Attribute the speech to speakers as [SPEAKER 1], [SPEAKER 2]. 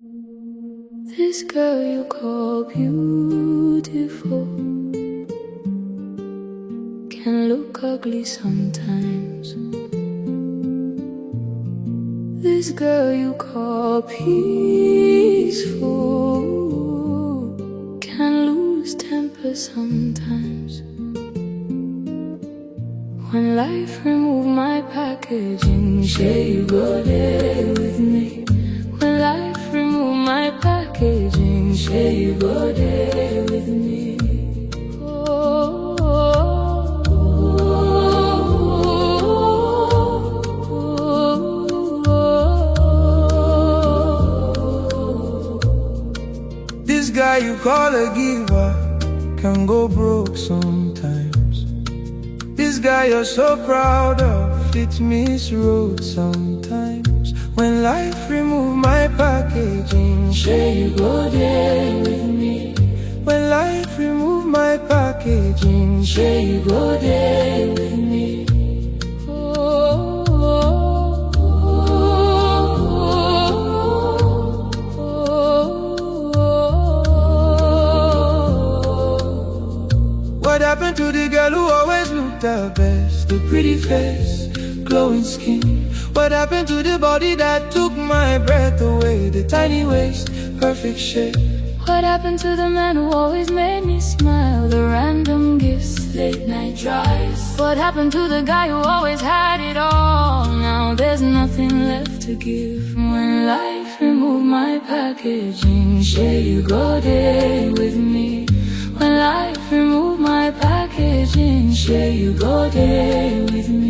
[SPEAKER 1] This girl you call beautiful can look ugly sometimes. This girl you call peaceful can lose temper sometimes. When life removed my packaging, shall you go there with me? When life removed my packaging, shall you go there with me? Oh, oh, oh, oh.
[SPEAKER 2] This guy you call a giver can go broke sometimes. This guy you're so proud of, it's misroad sometimes. When life removed my packaging, shall you go there with me? When life removed my packaging, shall you go there with me?
[SPEAKER 1] Oh, oh, oh, oh.
[SPEAKER 2] What happened to the girl who always looked her best? The pretty face, glowing skin. What happened to the body that took my breath away? The tiny waist, perfect shape.
[SPEAKER 1] What happened to the man who always made me smile? The random gifts, late night drives. What happened to the guy who always had it all? Now there's nothing left to give. When life removed my packaging, shall you go there with me? When life removed my packaging, shall you go there with me?